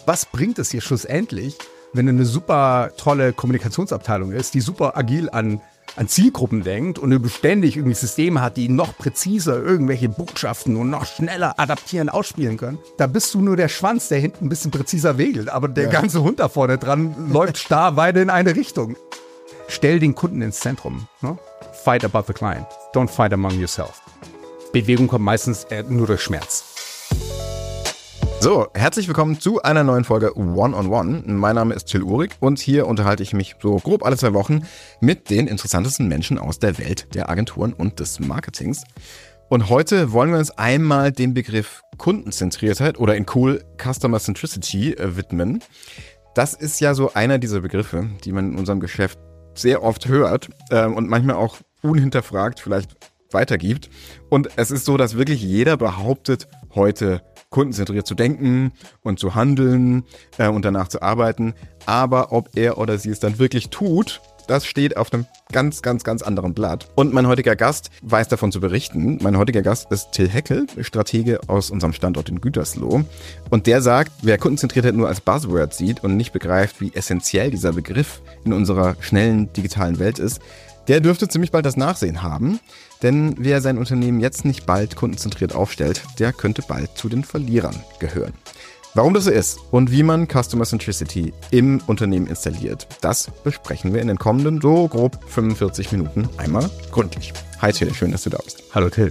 Was bringt es hier schlussendlich, wenn eine super tolle Kommunikationsabteilung ist, die super agil an Zielgruppen denkt und beständig irgendwie Systeme hat, die noch präziser irgendwelche Botschaften und noch schneller adaptieren, ausspielen können? Da bist du nur der Schwanz, der hinten ein bisschen präziser wegelt, aber der ganze Hund da vorne dran läuft starr weiter in eine Richtung. Stell den Kunden ins Zentrum. Ne? Fight about the client. Don't fight among yourself. Bewegung kommt meistens nur durch Schmerz. So, herzlich willkommen zu einer neuen Folge One-on-One. Mein Name ist Till Uhrig und hier unterhalte ich mich so grob alle 2 Wochen mit den interessantesten Menschen aus der Welt der Agenturen und des Marketings. Und heute wollen wir uns einmal dem Begriff Kundenzentriertheit oder in cool Customer Centricity widmen. Das ist ja so einer dieser Begriffe, die man in unserem Geschäft sehr oft hört und manchmal auch unhinterfragt vielleicht weitergibt. Und es ist so, dass wirklich jeder behauptet, heute kundenzentriert zu denken und zu handeln und danach zu arbeiten. Aber ob er oder sie es dann wirklich tut, das steht auf einem ganz, ganz, ganz anderen Blatt. Und mein heutiger Gast weiß davon zu berichten. Mein heutiger Gast ist Till Heckel, Stratege aus unserem Standort in Gütersloh. Und der sagt, wer Kundenzentriertheit nur als Buzzword sieht und nicht begreift, wie essentiell dieser Begriff in unserer schnellen digitalen Welt ist, der dürfte ziemlich bald das Nachsehen haben. Denn wer sein Unternehmen jetzt nicht bald kundenzentriert aufstellt, der könnte bald zu den Verlierern gehören. Warum das so ist und wie man Customer Centricity im Unternehmen installiert, das besprechen wir in den kommenden so grob 45 Minuten einmal gründlich. Hi Till, schön, dass du da bist. Hallo Till.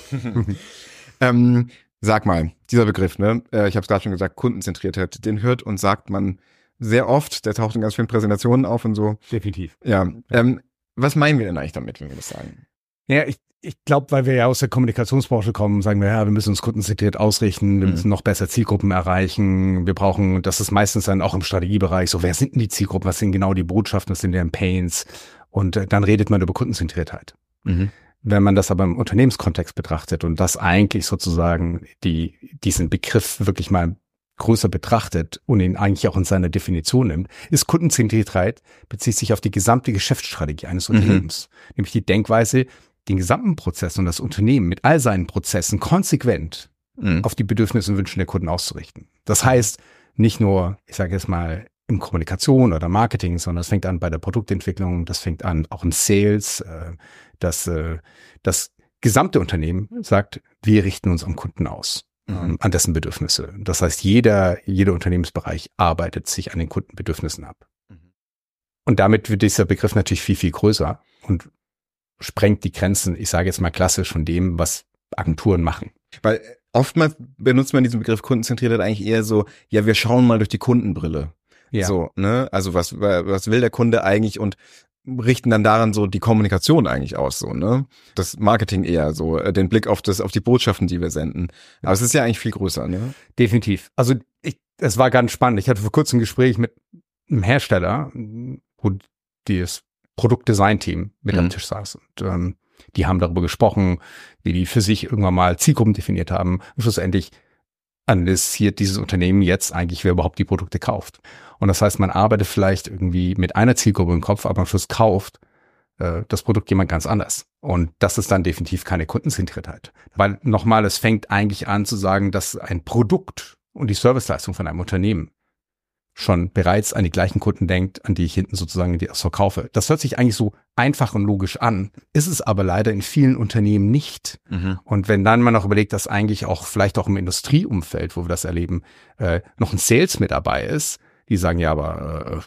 Sag mal, dieser Begriff, ne? Ich habe es gerade schon gesagt, Kundenzentriertheit, den hört und sagt man sehr oft, der taucht in ganz vielen Präsentationen auf und so. Definitiv. Ja. Was meinen wir denn eigentlich damit, wenn wir das sagen? Ja, ich glaube, weil wir ja aus der Kommunikationsbranche kommen, sagen wir, ja, wir müssen uns kundenzentriert ausrichten, wir müssen noch besser Zielgruppen erreichen, wir brauchen, das ist meistens dann auch im Strategiebereich so, wer sind denn die Zielgruppen, was sind genau die Botschaften, was sind deren Pains, und dann redet man über Kundenzentriertheit. Wenn man das aber im Unternehmenskontext betrachtet und das eigentlich sozusagen diesen Begriff wirklich mal größer betrachtet und ihn eigentlich auch in seiner Definition nimmt, ist Kundenzentriertheit, bezieht sich auf die gesamte Geschäftsstrategie eines Unternehmens. Nämlich die Denkweise, den gesamten Prozess und das Unternehmen mit all seinen Prozessen konsequent auf die Bedürfnisse und Wünsche der Kunden auszurichten. Das heißt, nicht nur, ich sage jetzt mal, in Kommunikation oder Marketing, sondern das fängt an bei der Produktentwicklung, das fängt an auch im Sales, das gesamte Unternehmen sagt, wir richten uns am Kunden aus. An dessen Bedürfnisse. Das heißt, jeder Unternehmensbereich arbeitet sich an den Kundenbedürfnissen ab. Und damit wird dieser Begriff natürlich viel, viel größer und sprengt die Grenzen, ich sage jetzt mal klassisch, von dem, was Agenturen machen. Weil oftmals benutzt man diesen Begriff Kundenzentriertheit eigentlich eher so, ja, wir schauen mal durch die Kundenbrille. Ja. So, ne? Also was will der Kunde eigentlich und richten dann daran so die Kommunikation eigentlich aus, so, ne? Das Marketing eher so, den Blick auf die Botschaften, die wir senden. Aber es ist ja eigentlich viel größer, ne? Definitiv. Also es war ganz spannend. Ich hatte vor kurzem ein Gespräch mit einem Hersteller, wo das Produktdesign-Team mit am Tisch saß. Und die haben darüber gesprochen, wie die für sich irgendwann mal Zielgruppen definiert haben. Und schlussendlich analysiert dieses Unternehmen jetzt eigentlich, wer überhaupt die Produkte kauft. Und das heißt, man arbeitet vielleicht irgendwie mit einer Zielgruppe im Kopf, aber am Schluss kauft das Produkt jemand ganz anders. Und das ist dann definitiv keine Kundenzentriertheit. Weil nochmal, es fängt eigentlich an zu sagen, dass ein Produkt und die Serviceleistung von einem Unternehmen schon bereits an die gleichen Kunden denkt, an die ich hinten sozusagen die verkaufe. Das hört sich eigentlich so einfach und logisch an, ist es aber leider in vielen Unternehmen nicht. Und wenn dann man noch überlegt, dass eigentlich auch vielleicht auch im Industrieumfeld, wo wir das erleben, noch ein Sales mit dabei ist, die sagen, ja, aber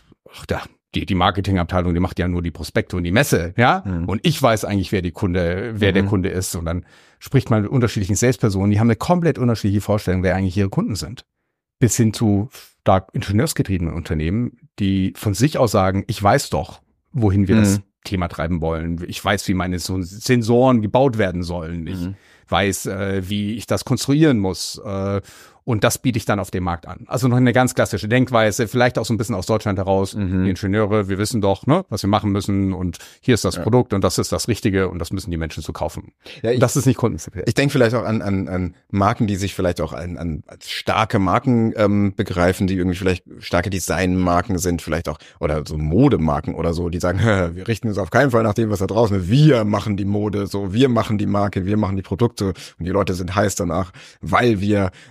die Marketingabteilung, die macht ja nur die Prospekte und die Messe, ja? Und ich weiß eigentlich, wer der Kunde ist. Und dann spricht man mit unterschiedlichen Salespersonen, die haben eine komplett unterschiedliche Vorstellung, wer eigentlich ihre Kunden sind. Bis hin zu stark ingenieursgetriebenen Unternehmen, die von sich aus sagen, ich weiß doch, wohin wir das Thema treiben wollen. Ich weiß, wie meine Sensoren gebaut werden sollen. Ich weiß, wie ich das konstruieren muss. Und das biete ich dann auf dem Markt an. Also noch eine ganz klassische Denkweise, vielleicht auch so ein bisschen aus Deutschland heraus. Die Ingenieure, wir wissen doch, ne, was wir machen müssen. Und hier ist das Produkt und das ist das Richtige und das müssen die Menschen so kaufen. Ja, das ist nicht kundenzentriert. Ich denke vielleicht auch an Marken, die sich vielleicht auch als starke Marken begreifen, die irgendwie vielleicht starke Designmarken sind, vielleicht auch, oder so Modemarken oder so, die sagen, wir richten uns auf keinen Fall nach dem, was da draußen ist. Wir machen die Mode, so, wir machen die Marke, wir machen die Produkte und die Leute sind heiß danach, weil wir, keine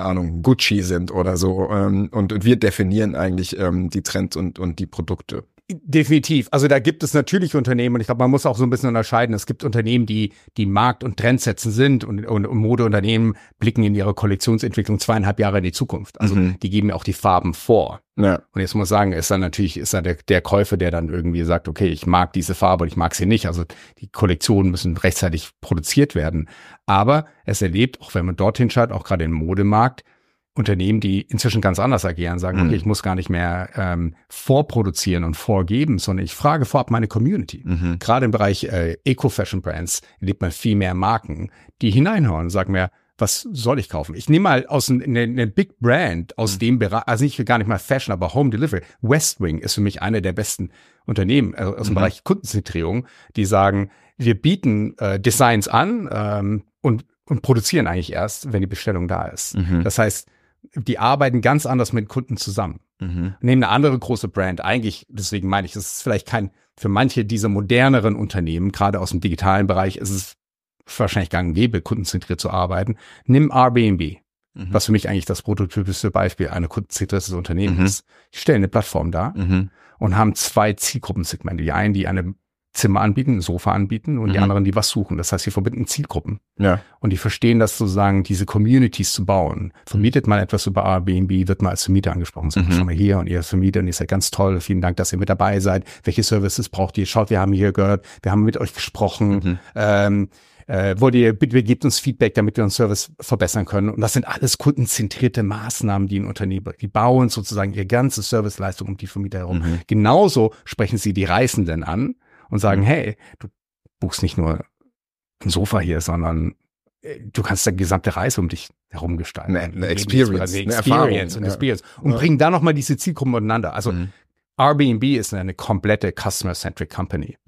Ahnung, Gucci sind oder so. Und wir definieren eigentlich die Trends und die Produkte. Definitiv. Also da gibt es natürlich Unternehmen und ich glaube, man muss auch so ein bisschen unterscheiden. Es gibt Unternehmen, die Markt- und Trendsetzen sind und Modeunternehmen blicken in ihre Kollektionsentwicklung 2,5 Jahre in die Zukunft. Also die geben ja auch die Farben vor. Ja. Und jetzt muss ich sagen, ist dann der Käufer, der dann irgendwie sagt, okay, ich mag diese Farbe und ich mag sie nicht. Also die Kollektionen müssen rechtzeitig produziert werden. Aber es erlebt, auch wenn man dorthin schaut, auch gerade im Modemarkt, Unternehmen, die inzwischen ganz anders agieren, sagen, okay, ich muss gar nicht mehr vorproduzieren und vorgeben, sondern ich frage vorab meine Community. Gerade im Bereich Eco-Fashion-Brands erlebt man viel mehr Marken, die hineinhören und sagen mir, was soll ich kaufen? Ich nehme mal aus eine Big Brand aus dem Bereich, also nicht gar nicht mal Fashion, aber Home Delivery. Westwing ist für mich eine der besten Unternehmen aus dem Bereich Kundenzentrierung, die sagen, wir bieten Designs an und produzieren eigentlich erst, wenn die Bestellung da ist. Das heißt, die arbeiten ganz anders mit Kunden zusammen. Nehmen eine andere große Brand. Eigentlich, deswegen meine ich, es ist vielleicht für manche dieser moderneren Unternehmen, gerade aus dem digitalen Bereich, ist es wahrscheinlich gang und gäbe, kundenzentriert zu arbeiten. Nimm Airbnb, was für mich eigentlich das prototypischste Beispiel einer kundenzentriertes Unternehmen ist. Die stellen eine Plattform dar und haben 2 Zielgruppensegmente. Die einen, die eine Zimmer anbieten, ein Sofa anbieten und die anderen, die was suchen. Das heißt, sie verbinden Zielgruppen. Ja. Und die verstehen das sozusagen, diese Communities zu bauen. Vermietet mal etwas über Airbnb, wird mal als Vermieter angesprochen. Sagt, schau mal hier und ihr als Vermieter und ihr seid ganz toll. Vielen Dank, dass ihr mit dabei seid. Welche Services braucht ihr? Schaut, wir haben hier gehört, wir haben mit euch gesprochen. Wir gebt uns Feedback, damit wir unseren Service verbessern können. Und das sind alles kundenzentrierte Maßnahmen, die ein Unternehmen, die bauen sozusagen ihre ganze Serviceleistung um die Vermieter herum. Genauso sprechen sie die Reisenden an und sagen, hey, du buchst nicht nur ein Sofa hier, sondern du kannst die gesamte Reise um dich herum gestalten. Eine Experience. Eine Experience. Und bringen da nochmal diese Zielgruppen miteinander. Also Airbnb ist eine komplette Customer-Centric Company.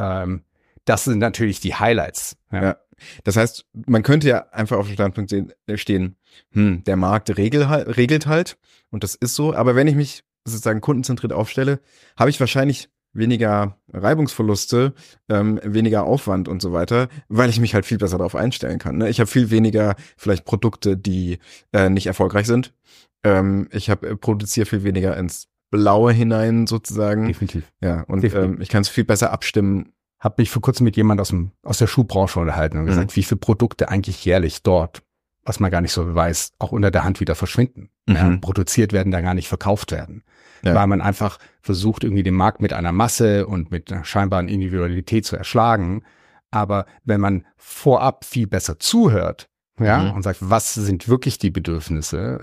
Das sind natürlich die Highlights. Ja. Das heißt, man könnte ja einfach auf dem Standpunkt stehen, der Markt regelt halt und das ist so. Aber wenn ich mich sozusagen kundenzentriert aufstelle, habe ich wahrscheinlich weniger Reibungsverluste, weniger Aufwand und so weiter, weil ich mich halt viel besser darauf einstellen kann. Ne? Ich habe viel weniger vielleicht Produkte, die nicht erfolgreich sind. Ich produziere viel weniger ins Blaue hinein sozusagen. Definitiv. Ja, und ich kann es viel besser abstimmen. Habe mich vor kurzem mit jemand aus der Schuhbranche unterhalten und gesagt, wie viele Produkte eigentlich jährlich dort, was man gar nicht so weiß, auch unter der Hand wieder verschwinden. Ja, produziert werden, da gar nicht verkauft werden. Ja. Weil man einfach versucht, irgendwie den Markt mit einer Masse und mit einer scheinbaren Individualität zu erschlagen. Aber wenn man vorab viel besser zuhört, und sagt, was sind wirklich die Bedürfnisse,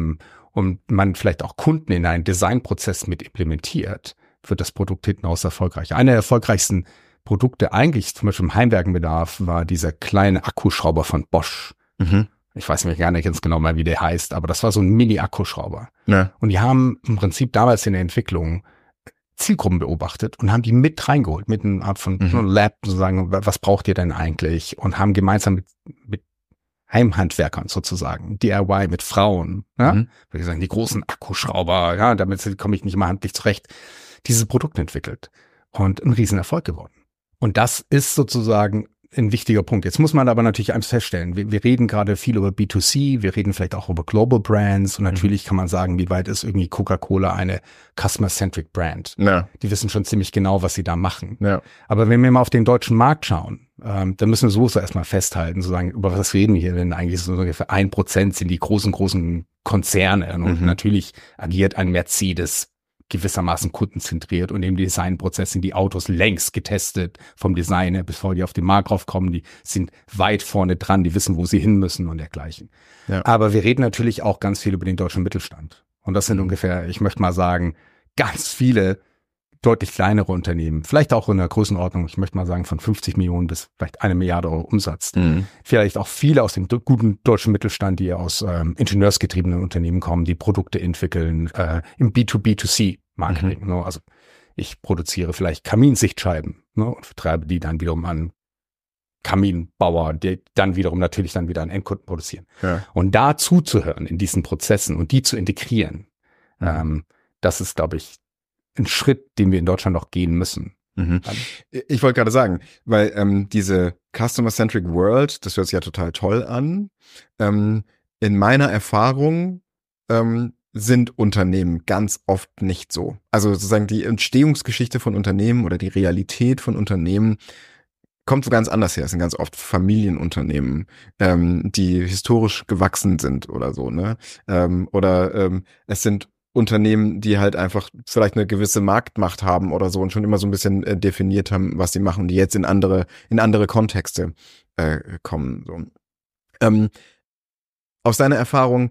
und man vielleicht auch Kunden in einen Designprozess mit implementiert, wird das Produkt hinten raus erfolgreich. Eine der erfolgreichsten Produkte eigentlich, zum Beispiel im Heimwerkenbedarf, war dieser kleine Akkuschrauber von Bosch. Ich weiß nicht gar nicht ganz genau mal, wie der heißt, aber das war so ein Mini-Akkuschrauber. Ja. Und die haben im Prinzip damals in der Entwicklung Zielgruppen beobachtet und haben die mit reingeholt, mit einer Art von Lab, sozusagen, was braucht ihr denn eigentlich? Und haben gemeinsam mit Heimhandwerkern sozusagen, DIY mit Frauen, würde ich sagen, die großen Akkuschrauber, damit komme ich nicht immer handlich zurecht, dieses Produkt entwickelt und ein Riesenerfolg geworden. Und das ist sozusagen ein wichtiger Punkt. Jetzt muss man aber natürlich eins feststellen. Wir reden gerade viel über B2C, wir reden vielleicht auch über Global Brands und natürlich kann man sagen, wie weit ist irgendwie Coca-Cola eine Customer-Centric Brand. Ja. Die wissen schon ziemlich genau, was sie da machen. Ja. Aber wenn wir mal auf den deutschen Markt schauen, dann müssen wir so erstmal festhalten, sozusagen, über was reden wir hier denn eigentlich? So ungefähr 1% sind die großen Konzerne und natürlich agiert ein Mercedes gewissermaßen kundenzentriert und im Designprozess sind die Autos längst getestet vom Designer, bevor die auf den Markt raufkommen. Die sind weit vorne dran, die wissen, wo sie hin müssen und dergleichen. Ja. Aber wir reden natürlich auch ganz viel über den deutschen Mittelstand. Und das sind ungefähr, ich möchte mal sagen, ganz viele deutlich kleinere Unternehmen, vielleicht auch in der Größenordnung, ich möchte mal sagen, von 50 Millionen bis vielleicht 1 Milliarde Euro Umsatz. Vielleicht auch viele aus dem guten deutschen Mittelstand, die aus ingenieursgetriebenen Unternehmen kommen, die Produkte entwickeln, im B2B2C-Marketing. Also ich produziere vielleicht Kaminsichtscheiben und vertreibe die dann wiederum an Kaminbauer, die dann wiederum natürlich dann wieder an Endkunden produzieren. Ja. Und da zuzuhören in diesen Prozessen und die zu integrieren, das ist, glaube ich, ein Schritt, den wir in Deutschland noch gehen müssen. Ich wollte gerade sagen, weil diese Customer-Centric World, das hört sich ja total toll an. in meiner Erfahrung sind Unternehmen ganz oft nicht so. Also sozusagen die Entstehungsgeschichte von Unternehmen oder die Realität von Unternehmen kommt so ganz anders her. Es sind ganz oft Familienunternehmen, die historisch gewachsen sind oder so, ne? Es sind Unternehmen, die halt einfach vielleicht eine gewisse Marktmacht haben oder so und schon immer so ein bisschen definiert haben, was sie machen, die jetzt in andere Kontexte kommen. So. Aus deiner Erfahrung,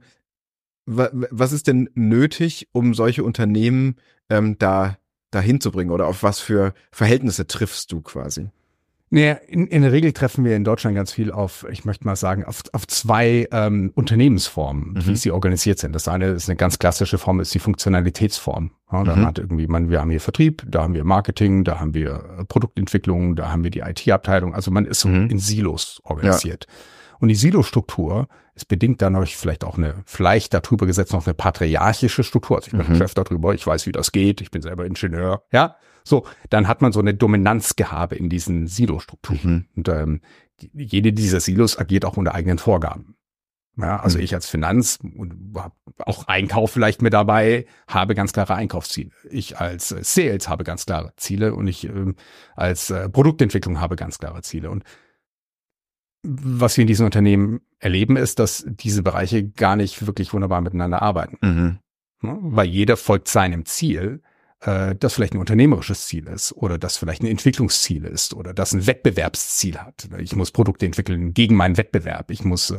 was ist denn nötig, um solche Unternehmen da hinzubringen, oder auf was für Verhältnisse triffst du quasi? Naja, in der Regel treffen wir in Deutschland ganz viel auf, ich möchte mal sagen, auf zwei Unternehmensformen, wie sie organisiert sind. Das eine ist eine ganz klassische Form, ist die Funktionalitätsform. Ja, da hat irgendwie wir haben hier Vertrieb, da haben wir Marketing, da haben wir Produktentwicklung, da haben wir die IT-Abteilung. Also man ist so in Silos organisiert. Ja. Und die Silo-Struktur ist bedingt dadurch vielleicht auch vielleicht darüber gesetzt noch eine patriarchische Struktur. Also ich bin Chef darüber, ich weiß, wie das geht, ich bin selber Ingenieur, ja. So, dann hat man so eine Dominanzgehabe in diesen Silo-Strukturen. Und jede dieser Silos agiert auch unter eigenen Vorgaben. Ja, also ich als Finanz und auch Einkauf vielleicht mit dabei, habe ganz klare Einkaufsziele. Ich als Sales habe ganz klare Ziele und ich als Produktentwicklung habe ganz klare Ziele. Und was wir in diesen Unternehmen erleben, ist, dass diese Bereiche gar nicht wirklich wunderbar miteinander arbeiten. Weil jeder folgt seinem Ziel, das vielleicht ein unternehmerisches Ziel ist oder das vielleicht ein Entwicklungsziel ist oder das ein Wettbewerbsziel hat. Ich muss Produkte entwickeln gegen meinen Wettbewerb. Ich muss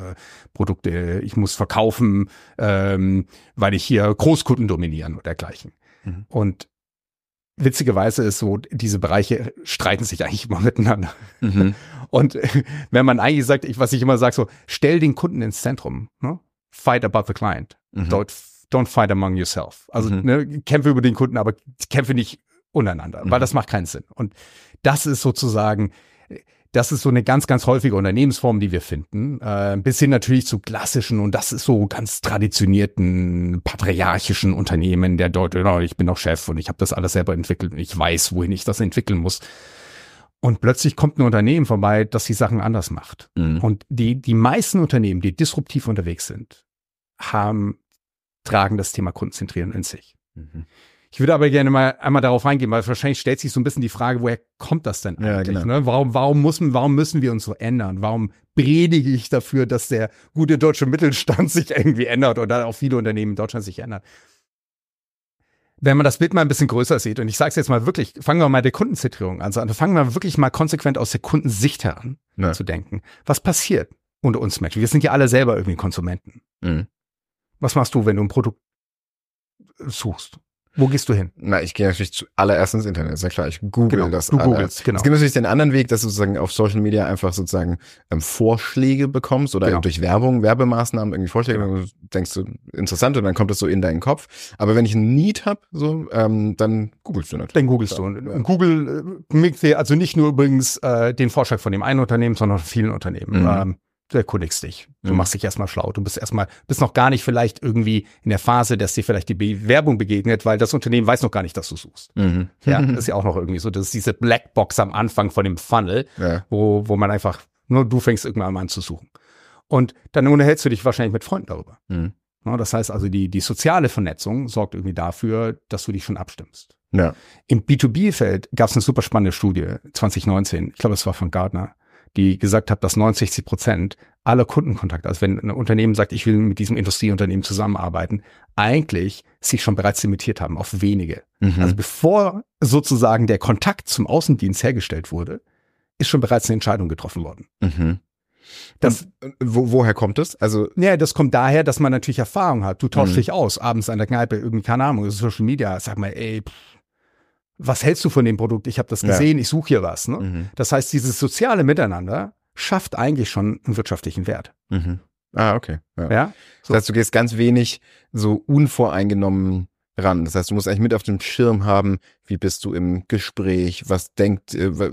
verkaufen, weil ich hier Großkunden dominieren oder dergleichen. Und witzigerweise ist so, diese Bereiche streiten sich eigentlich immer miteinander. Und wenn man eigentlich sagt, was ich immer sage, so, stell den Kunden ins Zentrum, ne? Fight about the client. Don't fight among yourself. Also kämpfe über den Kunden, aber kämpfe nicht untereinander, weil das macht keinen Sinn. Und das ist sozusagen, das ist so eine ganz, ganz häufige Unternehmensform, die wir finden, bis hin natürlich zu klassischen, und das ist so ganz traditionierten, patriarchischen Unternehmen, der dort, ich bin doch Chef und ich habe das alles selber entwickelt und ich weiß, wohin ich das entwickeln muss. Und plötzlich kommt ein Unternehmen vorbei, das die Sachen anders macht. Und die meisten Unternehmen, die disruptiv unterwegs sind, tragen das Thema Kundenzentrieren in sich. Ich würde aber gerne mal einmal darauf eingehen, weil wahrscheinlich stellt sich so ein bisschen die Frage, woher kommt das denn eigentlich? Ja, genau. Ne? Warum müssen wir uns so ändern? Warum predige ich dafür, dass der gute deutsche Mittelstand sich irgendwie ändert oder auch viele Unternehmen in Deutschland sich ändern? Wenn man das Bild mal ein bisschen größer sieht, und ich sage es jetzt mal wirklich, fangen wir mal der Kundenzentrierung an. Also fangen wir wirklich mal konsequent aus der Kundensicht heran zu denken. Was passiert unter uns Menschen? Wir sind ja alle selber irgendwie Konsumenten. Was machst du, wenn du ein Produkt suchst? Wo gehst du hin? Na, ich gehe natürlich zuallererst ins Internet, ist ja klar. Ich google das. Du googelst, genau. Es gibt natürlich den anderen Weg, dass du sozusagen auf Social Media einfach sozusagen Vorschläge bekommst oder durch Werbung, Werbemaßnahmen irgendwie Vorschläge, dann denkst du interessant und dann kommt das so in deinen Kopf. Aber wenn ich ein Need habe, so, dann googelst du natürlich. Dann googelst du. Und Google mixt dir also nicht nur übrigens den Vorschlag von dem einen Unternehmen, sondern von vielen Unternehmen. Du erkundigst dich. Du machst dich erstmal schlau. Du bist noch gar nicht vielleicht irgendwie in der Phase, dass dir vielleicht die Bewerbung begegnet, weil das Unternehmen weiß noch gar nicht, dass du suchst. Ja, das ist ja auch noch irgendwie so. Das ist diese Blackbox am Anfang von dem Funnel, wo man einfach, nur du fängst irgendwann mal an zu suchen. Und dann unterhältst du dich wahrscheinlich mit Freunden darüber. Ja, das heißt also, die soziale Vernetzung sorgt irgendwie dafür, dass du dich schon abstimmst. Ja. Im B2B-Feld gab es eine super spannende Studie 2019. Ich glaube, es war von Gartner, die gesagt hat, dass 69% aller Kundenkontakte, also wenn ein Unternehmen sagt, ich will mit diesem Industrieunternehmen zusammenarbeiten, eigentlich sich schon bereits limitiert haben auf wenige. Also bevor sozusagen der Kontakt zum Außendienst hergestellt wurde, ist schon bereits eine Entscheidung getroffen worden. Woher kommt es? Also ja, das kommt daher, dass man natürlich Erfahrung hat. Du tauschst dich aus, abends an der Kneipe, irgendwie, keine Ahnung, Social Media, sag mal, was hältst du von dem Produkt? Ich habe das gesehen, ich suche hier was. Ne? Das heißt, dieses soziale Miteinander schafft eigentlich schon einen wirtschaftlichen Wert. Ah, okay. Ja? So. Das heißt, du gehst ganz wenig so unvoreingenommen ran. Das heißt, du musst eigentlich mit auf dem Schirm haben, wie bist du im Gespräch, was denken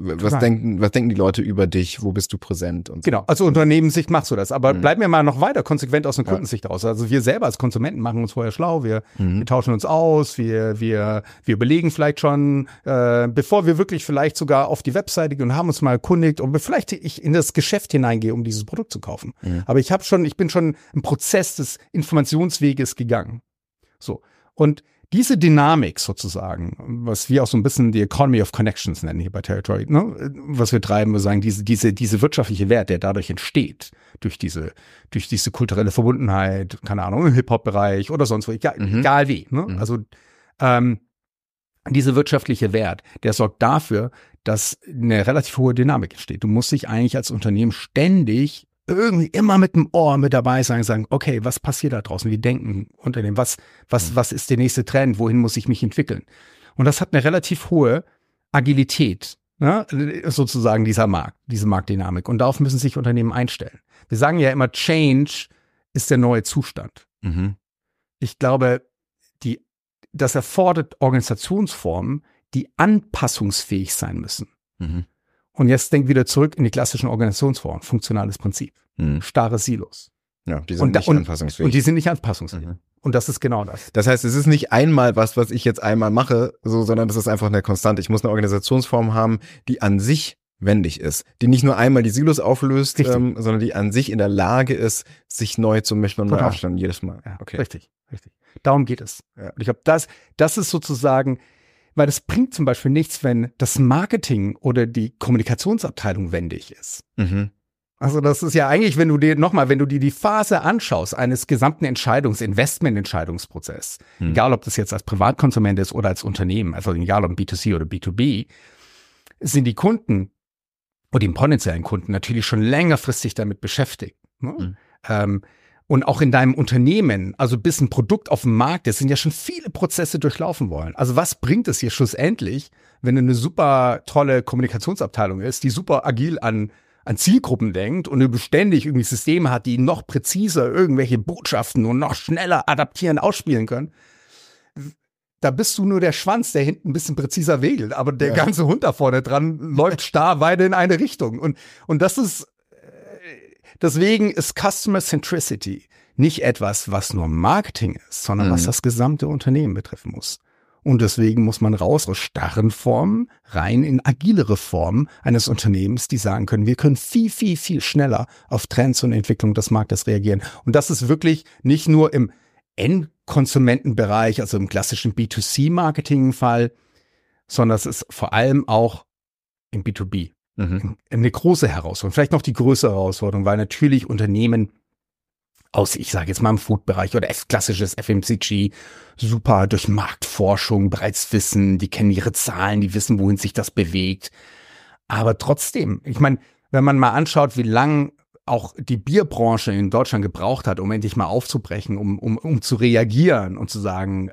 die Leute über dich, wo bist du präsent und so. Genau, also Unternehmenssicht machst du das, aber bleiben wir mal noch weiter konsequent aus der Kundensicht raus. Also wir selber als Konsumenten machen uns vorher schlau, wir tauschen uns aus, wir überlegen vielleicht schon, bevor wir wirklich vielleicht sogar auf die Webseite gehen und haben uns mal erkundigt, ob wir vielleicht in das Geschäft hineingehe, um dieses Produkt zu kaufen. Aber ich bin schon im Prozess des Informationsweges gegangen. So. Und diese Dynamik sozusagen, was wir auch so ein bisschen die Economy of Connections nennen hier bei Territory, ne? Was wir treiben, wir sagen, diese wirtschaftliche Wert, der dadurch entsteht, durch diese kulturelle Verbundenheit, keine Ahnung, im Hip-Hop-Bereich oder sonst wo, egal wie. Ne? Also dieser wirtschaftliche Wert, der sorgt dafür, dass eine relativ hohe Dynamik entsteht. Du musst dich eigentlich als Unternehmen ständig irgendwie immer mit dem Ohr mit dabei sein, sagen, okay, was passiert da draußen? Wie denken Unternehmen? Was ist der nächste Trend? Wohin muss ich mich entwickeln? Und das hat eine relativ hohe Agilität, ne? Sozusagen diese Marktdynamik. Und darauf müssen sich Unternehmen einstellen. Wir sagen ja immer, Change ist der neue Zustand. Ich glaube, das erfordert Organisationsformen, die anpassungsfähig sein müssen. Und jetzt denk wieder zurück in die klassischen Organisationsformen. Funktionales Prinzip. Starre Silos. Ja, die sind nicht anpassungsfähig. Und die sind nicht anpassungsfähig. Und das ist genau das. Das heißt, es ist nicht einmal was ich jetzt einmal mache, sondern das ist einfach eine Konstante. Ich muss eine Organisationsform haben, die an sich wendig ist. Die nicht nur einmal die Silos auflöst, sondern die an sich in der Lage ist, sich neu zu mischen und neu aufstellen jedes Mal. Ja, okay. Richtig. Darum geht es. Ja. Und ich glaube, das ist sozusagen, weil das bringt zum Beispiel nichts, wenn das Marketing oder die Kommunikationsabteilung wendig ist. Also das ist ja eigentlich, wenn du dir die Phase anschaust eines gesamten Investmententscheidungsprozesses, egal ob das jetzt als Privatkonsument ist oder als Unternehmen, also egal ob B2C oder B2B, sind die Kunden oder die potenziellen Kunden natürlich schon längerfristig damit beschäftigt. Ne? Und auch in deinem Unternehmen, also bis ein Produkt auf dem Markt ist, sind ja schon viele Prozesse durchlaufen wollen. Also was bringt es hier schlussendlich, wenn eine super tolle Kommunikationsabteilung ist, die super agil an Zielgruppen denkt und beständig irgendwie Systeme hat, die noch präziser irgendwelche Botschaften und noch schneller adaptieren, ausspielen können. Da bist du nur der Schwanz, der hinten ein bisschen präziser wedelt, aber der ganze Hund da vorne dran läuft starr weiter in eine Richtung. Und das ist, deswegen ist Customer Centricity nicht etwas, was nur Marketing ist, sondern was das gesamte Unternehmen betreffen muss. Und deswegen muss man raus aus starren Formen rein in agilere Formen eines Unternehmens, die sagen können, wir können viel, viel, viel schneller auf Trends und Entwicklung des Marktes reagieren. Und das ist wirklich nicht nur im Endkonsumentenbereich, also im klassischen B2C-Marketing-Fall, sondern es ist vor allem auch im B2B eine große Herausforderung, vielleicht noch die größere Herausforderung, weil natürlich Unternehmen ich sage jetzt mal im Food-Bereich oder klassisches FMCG, super durch Marktforschung bereits wissen, die kennen ihre Zahlen, die wissen, wohin sich das bewegt. Aber trotzdem, ich meine, wenn man mal anschaut, wie lang auch die Bierbranche in Deutschland gebraucht hat, um endlich mal aufzubrechen, um zu reagieren und zu sagen,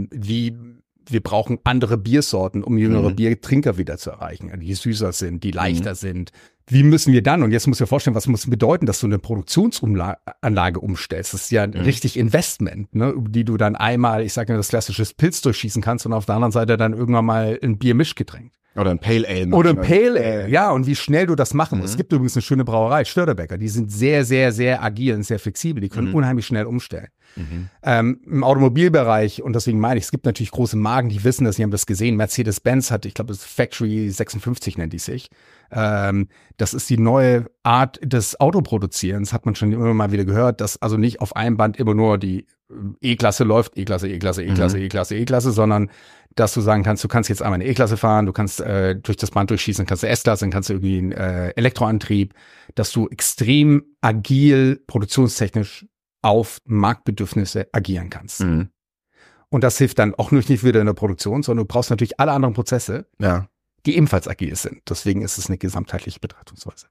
wir brauchen andere Biersorten, um jüngere Biertrinker wieder zu erreichen, die süßer sind, die leichter sind. Wie müssen wir dann, und jetzt muss ich mir vorstellen, was muss bedeuten, dass du eine Produktionsanlage umstellst? Das ist ja richtig Investment, ne, die du dann einmal, ich sage mal, das klassische Pilz durchschießen kannst und auf der anderen Seite dann irgendwann mal ein Biermischgetränk. Oder ein Pale Ale. Oder ein Pale Ale, ja, und wie schnell du das machen musst. Es gibt übrigens eine schöne Brauerei, Störtebecker, die sind sehr, sehr, sehr agil und sehr flexibel, die können unheimlich schnell umstellen. Im Automobilbereich, und deswegen meine ich, es gibt natürlich große Marken, die wissen das, die haben das gesehen. Mercedes-Benz hat, ich glaube, das Factory 56 nennt die sich. Das ist die neue Art des Autoproduzierens, hat man schon immer mal wieder gehört, dass also nicht auf einem Band immer nur die E-Klasse läuft, E-Klasse, E-Klasse, E-Klasse, E-Klasse, E-Klasse, sondern dass du sagen kannst, du kannst jetzt einmal eine E-Klasse fahren, du kannst durch das Band durchschießen, dann kannst du S-Klasse, dann kannst du irgendwie einen Elektroantrieb, dass du extrem agil, produktionstechnisch auf Marktbedürfnisse agieren kannst. Und das hilft dann auch nicht wieder in der Produktion, sondern du brauchst natürlich alle anderen Prozesse, die ebenfalls agil sind. Deswegen ist es eine gesamtheitliche Betrachtungsweise.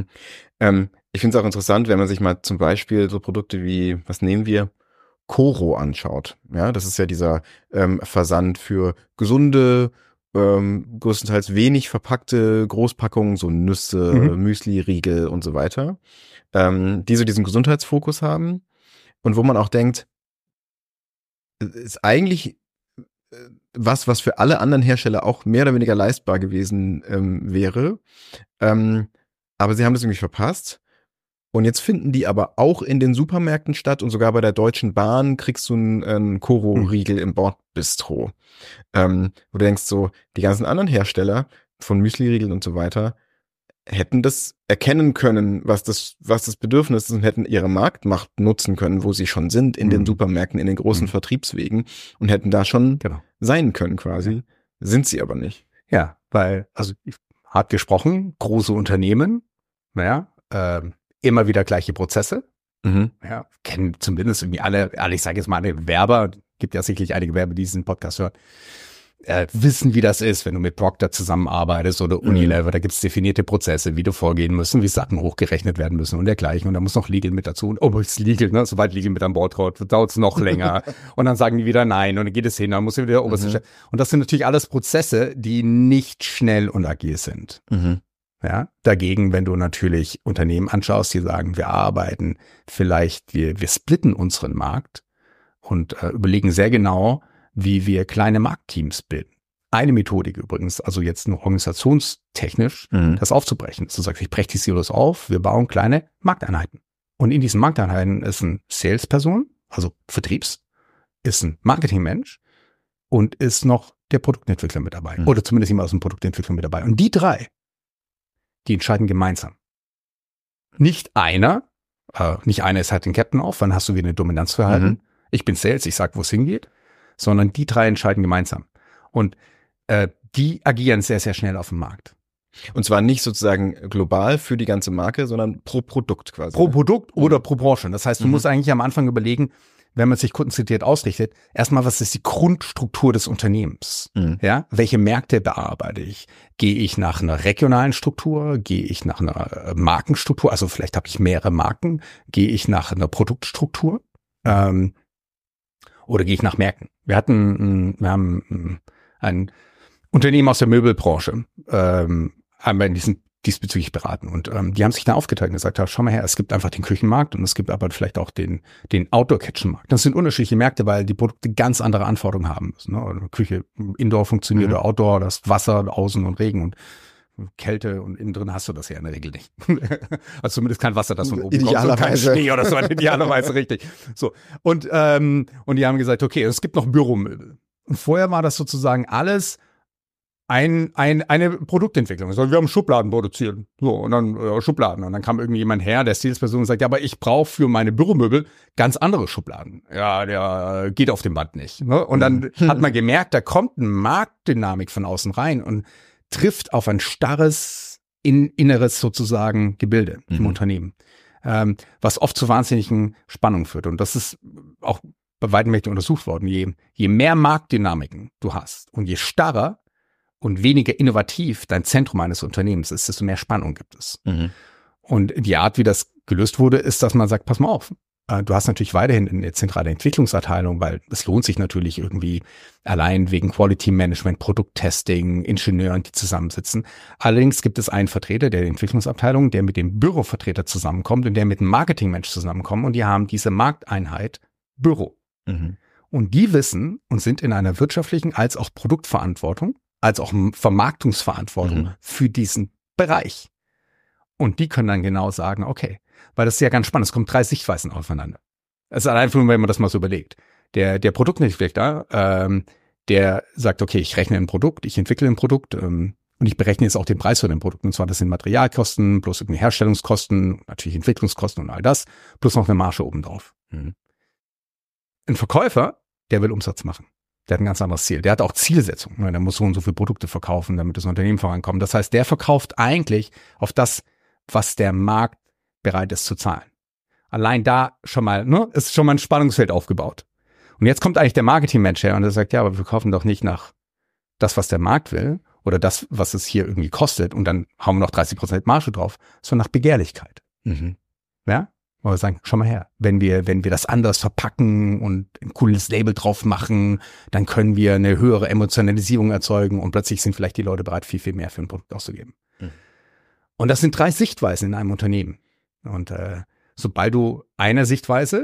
Ich finde es auch interessant, wenn man sich mal zum Beispiel so Produkte wie, was nehmen wir, Coro anschaut. Ja, das ist ja dieser Versand für gesunde, größtenteils wenig verpackte Großpackungen, so Nüsse, Müsli, Riegel und so weiter, die so diesen Gesundheitsfokus haben und wo man auch denkt, ist eigentlich was für alle anderen Hersteller auch mehr oder weniger leistbar gewesen wäre. Aber sie haben das irgendwie verpasst. Und jetzt finden die aber auch in den Supermärkten statt und sogar bei der Deutschen Bahn kriegst du einen Koro-Riegel im Bordbistro. Wo du denkst so, die ganzen anderen Hersteller von Müsli-Riegeln und so weiter hätten das erkennen können, was das Bedürfnis ist und hätten ihre Marktmacht nutzen können, wo sie schon sind, in den Supermärkten, in den großen Vertriebswegen und hätten da schon sein können quasi. Ja. Sind sie aber nicht. Ja, weil, also hart gesprochen, große Unternehmen, immer wieder gleiche Prozesse. Ja, kennen zumindest irgendwie alle, ich sage jetzt mal alle Werber, gibt ja sicherlich einige Werber, die diesen Podcast hören, wissen, wie das ist, wenn du mit Procter zusammenarbeitest oder Unilever, da gibt's definierte Prozesse, wie du vorgehen müssen, wie Sachen hochgerechnet werden müssen und dergleichen. Und da muss noch Legal mit dazu. Und ist Legal, ne? Sobald Legal mit an Bord kommt, dauert's noch länger. Und dann sagen die wieder nein und dann geht es hin, dann muss wieder oberste Stelle. Und das sind natürlich alles Prozesse, die nicht schnell und agil sind. Ja, dagegen, wenn du natürlich Unternehmen anschaust, die sagen, wir arbeiten vielleicht, wir splitten unseren Markt und überlegen sehr genau, wie wir kleine Marktteams bilden. Eine Methodik übrigens, also jetzt nur organisationstechnisch, das aufzubrechen. Du sagst, ich breche die Silos auf, wir bauen kleine Markteinheiten. Und in diesen Markteinheiten ist ein Salesperson, also Vertriebs, ist ein Marketingmensch und ist noch der Produktentwickler mit dabei. Oder zumindest jemand aus dem Produktentwickler mit dabei. Und die drei, die entscheiden gemeinsam. Nicht einer ist halt den Captain auf, wann hast du wieder eine Dominanzverhalten. Ich bin Sales, ich sag, wo es hingeht. Sondern die drei entscheiden gemeinsam. Und die agieren sehr, sehr schnell auf dem Markt. Und zwar nicht sozusagen global für die ganze Marke, sondern pro Produkt quasi. Pro Produkt oder pro Branche. Das heißt, du musst eigentlich am Anfang überlegen, wenn man sich kundenzentriert ausrichtet, erstmal, was ist die Grundstruktur des Unternehmens? Ja, welche Märkte bearbeite ich? Gehe ich nach einer regionalen Struktur? Gehe ich nach einer Markenstruktur? Also vielleicht habe ich mehrere Marken. Gehe ich nach einer Produktstruktur? Oder gehe ich nach Märkten? Wir haben ein Unternehmen aus der Möbelbranche, haben wir diesbezüglich beraten und die haben sich da aufgeteilt und gesagt, schau mal her, es gibt einfach den Küchenmarkt und es gibt aber vielleicht auch den Outdoor-Kitchen-Markt. Das sind unterschiedliche Märkte, weil die Produkte ganz andere Anforderungen haben müssen. Ne? Küche Indoor funktioniert oder Outdoor, das Wasser, Außen und Regen und Kälte und innen drin hast du das ja in der Regel nicht. Also zumindest kein Wasser, das von oben kommt und kein Schnee oder so, idealerweise richtig. So. Und die haben gesagt, okay, es gibt noch Büromöbel. Und vorher war das sozusagen alles eine Produktentwicklung. Also wir haben Schubladen produziert. So, und dann Schubladen. Und dann kam irgendjemand her, der Salesperson, und sagt, ja, aber ich brauche für meine Büromöbel ganz andere Schubladen. Ja, der geht auf dem Band nicht. Ne? Und dann hat man gemerkt, da kommt eine Marktdynamik von außen rein und trifft auf ein starres inneres sozusagen Gebilde im Unternehmen, was oft zu wahnsinnigen Spannungen führt. Und das ist auch bei weitem nicht untersucht worden. Je mehr Marktdynamiken du hast und je starrer und weniger innovativ dein Zentrum eines Unternehmens ist, desto mehr Spannung gibt es. Und die Art, wie das gelöst wurde, ist, dass man sagt, pass mal auf, du hast natürlich weiterhin eine zentrale Entwicklungsabteilung, weil es lohnt sich natürlich irgendwie allein wegen Quality Management, Produkttesting, Ingenieuren, die zusammensitzen. Allerdings gibt es einen Vertreter der Entwicklungsabteilung, der mit dem Bürovertreter zusammenkommt und der mit dem Marketingmensch zusammenkommt und die haben diese Markteinheit Büro. Und die wissen und sind in einer wirtschaftlichen als auch Produktverantwortung, als auch Vermarktungsverantwortung für diesen Bereich. Und die können dann genau sagen, okay, weil das ist ja ganz spannend, es kommen 3 Sichtweisen aufeinander. Also allein, wenn man das mal so überlegt. Der Produktentwickler, der sagt, okay, ich rechne ein Produkt, ich entwickle ein Produkt und ich berechne jetzt auch den Preis für den Produkt. Und zwar, das sind Materialkosten, plus irgendwie Herstellungskosten, natürlich Entwicklungskosten und all das, plus noch eine Marge obendrauf. Ein Verkäufer, der will Umsatz machen. Der hat ein ganz anderes Ziel. Der hat auch Zielsetzungen. Der muss so und so viele Produkte verkaufen, damit das Unternehmen vorankommt. Das heißt, der verkauft eigentlich auf das, was der Markt bereit ist zu zahlen. Allein da schon mal, ist schon mal ein Spannungsfeld aufgebaut. Und jetzt kommt eigentlich der Marketingmensch her und der sagt, ja, aber wir kaufen doch nicht nach das, was der Markt will oder das, was es hier irgendwie kostet und dann hauen wir noch 30% Marge drauf, sondern nach Begehrlichkeit. Ja? Weil wir sagen, schau mal her, wenn wir das anders verpacken und ein cooles Label drauf machen, dann können wir eine höhere Emotionalisierung erzeugen und plötzlich sind vielleicht die Leute bereit, viel, viel mehr für ein Produkt auszugeben. Und das sind 3 Sichtweisen in einem Unternehmen. Und sobald du eine Sichtweise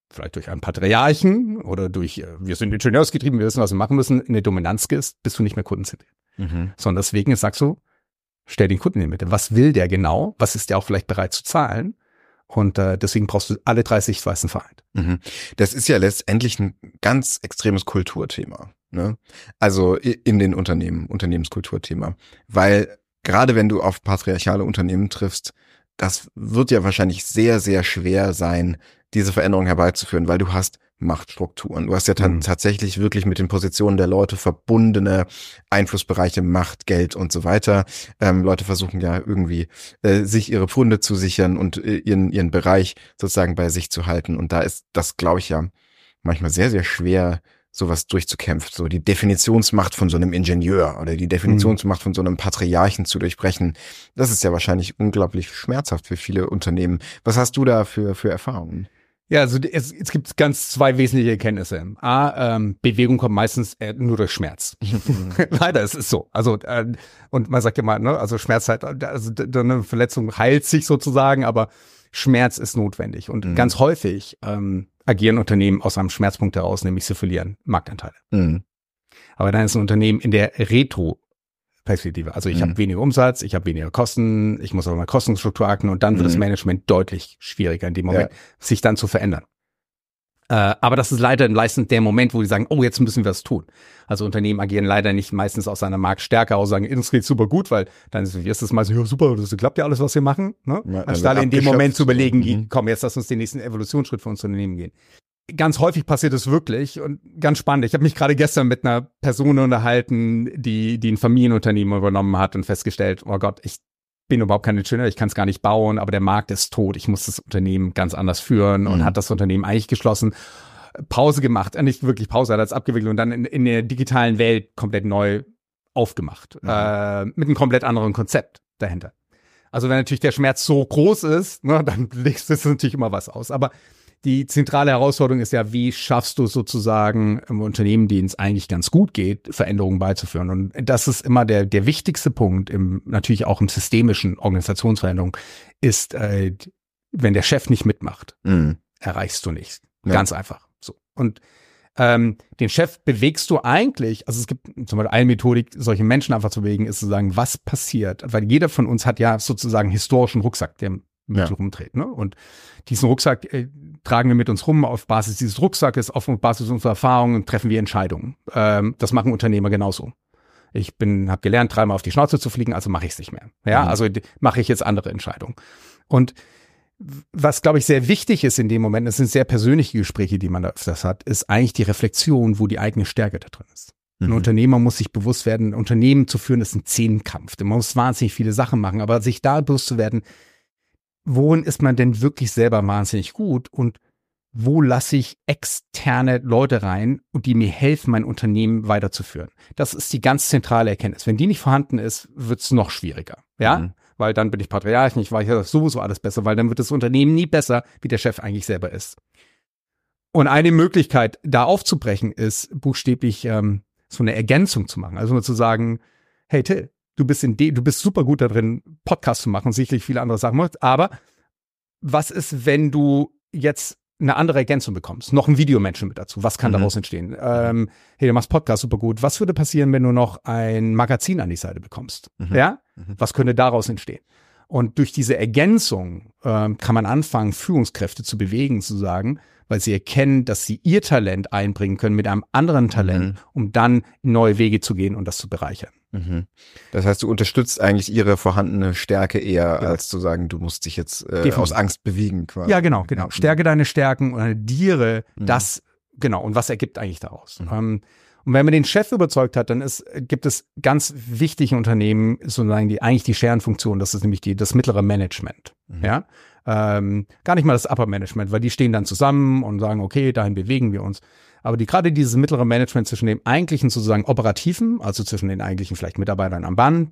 vielleicht durch einen Patriarchen oder durch, wir sind ingenieursgetrieben, wir wissen, was wir machen müssen, in der Dominanz gehst, bist du nicht mehr kundenzentriert. Sondern deswegen sagst du, stell den Kunden in die Mitte. Was will der genau? Was ist der auch vielleicht bereit zu zahlen? Und deswegen brauchst du alle 3 Sichtweisen vereint. Das ist ja letztendlich ein ganz extremes Kulturthema, ne? Also in den Unternehmenskulturthema. Weil gerade wenn du auf patriarchale Unternehmen triffst, das wird ja wahrscheinlich sehr, sehr schwer sein, diese Veränderung herbeizuführen, weil du hast Machtstrukturen. Du hast ja tatsächlich wirklich mit den Positionen der Leute verbundene Einflussbereiche, Macht, Geld und so weiter. Leute versuchen ja irgendwie sich ihre Pfunde zu sichern und ihren Bereich sozusagen bei sich zu halten. Und da ist das, glaube ich, ja manchmal sehr, sehr schwer, sowas durchzukämpfen, so die Definitionsmacht von so einem Ingenieur oder die Definitionsmacht von so einem Patriarchen zu durchbrechen. Das ist ja wahrscheinlich unglaublich schmerzhaft für viele Unternehmen. Was hast du da für Erfahrungen? Ja, also es gibt ganz 2 wesentliche Erkenntnisse. Bewegung kommt meistens nur durch Schmerz. Leider, es ist so. Also und man sagt ja mal, ne, also Schmerz halt, also eine Verletzung heilt sich sozusagen, aber Schmerz ist notwendig. Und ganz häufig agieren Unternehmen aus einem Schmerzpunkt heraus, nämlich sie verlieren Marktanteile. Aber dann ist ein Unternehmen in der Retro-Perspektive. Also ich habe weniger Umsatz, ich habe weniger Kosten, ich muss aber meine Kostenstruktur achten und dann wird das Management deutlich schwieriger in dem Moment, sich dann zu verändern. Aber das ist leider meistens der Moment, wo die sagen, oh, jetzt müssen wir was tun. Also Unternehmen agieren leider nicht meistens aus einer Marktstärke aus, sagen, es geht super gut, weil dann ist es meistens, ja super, das klappt ja alles, was wir machen. Ne? Anstatt in dem Moment zu überlegen, komm, jetzt lass uns den nächsten Evolutionsschritt für unser Unternehmen gehen. Ganz häufig passiert es wirklich und ganz spannend. Ich habe mich gerade gestern mit einer Person unterhalten, die ein Familienunternehmen übernommen hat und festgestellt, oh Gott, ich bin überhaupt kein Ingenieur, ich kann es gar nicht bauen, aber der Markt ist tot, ich muss das Unternehmen ganz anders führen und hat das Unternehmen eigentlich geschlossen, Pause gemacht, nicht wirklich Pause, hat es abgewickelt und dann in der digitalen Welt komplett neu aufgemacht, mit einem komplett anderen Konzept dahinter. Also wenn natürlich der Schmerz so groß ist, ne, dann legst du natürlich immer was aus, aber die zentrale Herausforderung ist ja, wie schaffst du sozusagen im Unternehmen, denen es eigentlich ganz gut geht, Veränderungen beizuführen. Und das ist immer der wichtigste Punkt, natürlich auch im systemischen Organisationsveränderung, ist, wenn der Chef nicht mitmacht, erreichst du nichts. Ja. Ganz einfach. So. Und den Chef bewegst du eigentlich, also es gibt zum Beispiel eine Methodik, solche Menschen einfach zu bewegen, ist zu sagen, was passiert? Weil jeder von uns hat ja sozusagen einen historischen Rucksack, der mit rumdreht. Ne? Und diesen Rucksack tragen wir mit uns rum. Auf Basis dieses Rucksackes, auf Basis unserer Erfahrungen treffen wir Entscheidungen. Das machen Unternehmer genauso. Ich habe gelernt, 3-mal auf die Schnauze zu fliegen, also mache ich es nicht mehr. Ja, also mache ich jetzt andere Entscheidungen. Und was, glaube ich, sehr wichtig ist in dem Moment, das sind sehr persönliche Gespräche, die man da öfters hat, ist eigentlich die Reflexion, wo die eigene Stärke da drin ist. Ein Unternehmer muss sich bewusst werden, ein Unternehmen zu führen, ist ein Zehnkampf. Man muss wahnsinnig viele Sachen machen, aber sich da bewusst zu werden, worin ist man denn wirklich selber wahnsinnig gut und wo lasse ich externe Leute rein und die mir helfen, mein Unternehmen weiterzuführen. Das ist die ganz zentrale Erkenntnis. Wenn die nicht vorhanden ist, wird es noch schwieriger. Ja, weil dann bin ich Patriarch, ich weiß ja sowieso alles besser, weil dann wird das Unternehmen nie besser, wie der Chef eigentlich selber ist. Und eine Möglichkeit, da aufzubrechen, ist buchstäblich so eine Ergänzung zu machen. Also nur zu sagen, hey Till, du bist super gut da drin, Podcasts zu machen, sicherlich viele andere Sachen machst, aber was ist, wenn du jetzt eine andere Ergänzung bekommst, noch ein Videomenschen mit dazu, was kann daraus entstehen? Hey, du machst Podcast super gut, was würde passieren, wenn du noch ein Magazin an die Seite bekommst? Ja? Was könnte daraus entstehen? Und durch diese Ergänzung kann man anfangen, Führungskräfte zu bewegen, zu sagen, weil sie erkennen, dass sie ihr Talent einbringen können mit einem anderen Talent, um dann neue Wege zu gehen und das zu bereichern. Das heißt, du unterstützt eigentlich ihre vorhandene Stärke eher, als zu sagen, du musst dich jetzt aus Angst bewegen quasi. Ja, genau. Stärke deine Stärken und addiere das, genau. Und was ergibt eigentlich daraus? Und wenn man den Chef überzeugt hat, dann gibt es ganz wichtige Unternehmen, sozusagen eigentlich die Scherenfunktion, das ist nämlich das mittlere Management. Ja, gar nicht mal das Upper Management, weil die stehen dann zusammen und sagen, okay, dahin bewegen wir uns. Aber gerade dieses mittlere Management zwischen dem eigentlichen sozusagen Operativen, also zwischen den eigentlichen vielleicht Mitarbeitern am Band,